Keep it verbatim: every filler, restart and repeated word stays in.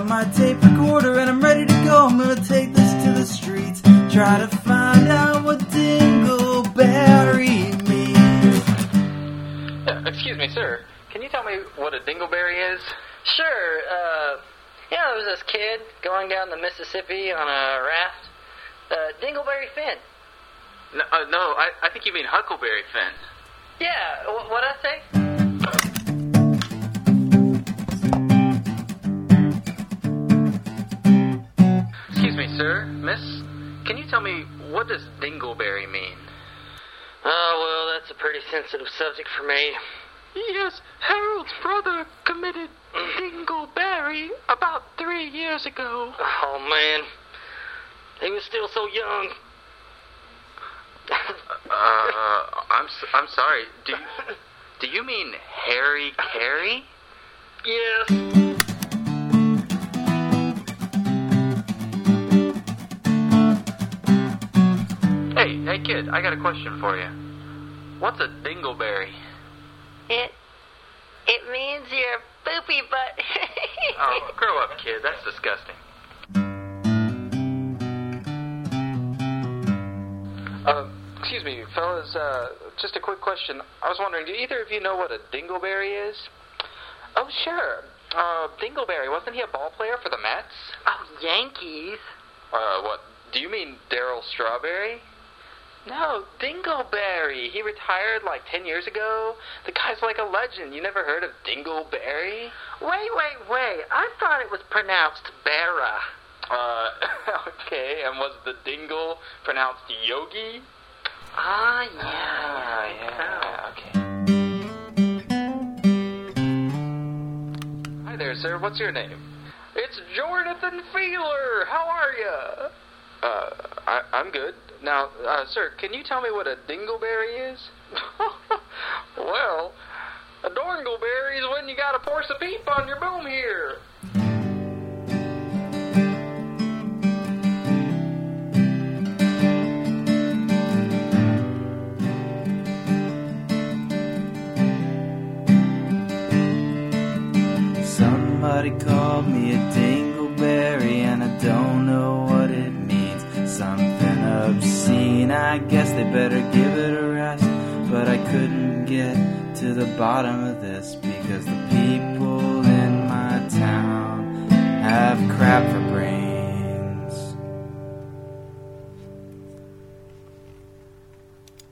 got my tape recorder and I'm ready to go. I'm gonna take this to the streets, try to find out what dingleberry means. Uh, excuse me, sir. Can you tell me what a dingleberry is? Sure, uh, yeah, there was this kid going down the Mississippi on a raft. Uh, Dingleberry Finn. No, uh, no I, I think you mean Huckleberry Finn. Yeah, wh- what'd I say? Excuse me, sir, miss, can you tell me, what does dingleberry mean? Oh, well, that's a pretty sensitive subject for me. Yes, Harold's brother committed dingleberry about three years ago. Oh, man. He was still so young. uh, I'm I'm sorry. Do you, do you mean Harry Carey? Yes. Hey, hey kid, I got a question for you. What's a dingleberry? It, it means your poopy butt. Oh, grow up, kid. That's disgusting. Uh, excuse me, fellas, uh, just a quick question. I was wondering, do either of you know what a dingleberry is? Oh, sure. Uh, Dingleberry, wasn't he a ball player for the Mets? Oh, Yankees. Uh, what, do you mean Darryl Strawberry? No, Dingleberry. He retired like ten years ago. The guy's like a legend. You never heard of Dingleberry? Wait, wait, wait. I thought it was pronounced Barra. Uh, okay, and was the dingle pronounced Yogi? Ah, yeah. Ah, yeah, okay. Hi there, sir. What's your name? It's Jonathan Feeler. How are ya? Uh, I, I'm good. Now, uh, sir, can you tell me what a dingleberry is? Well, a dingleberry is when you got a force a peep on your boom here. Somebody called me a dingleberry and I don't know what it means. Something obscene, I guess they better give it a rest. But I couldn't get to the bottom of this because the people in my town have crap for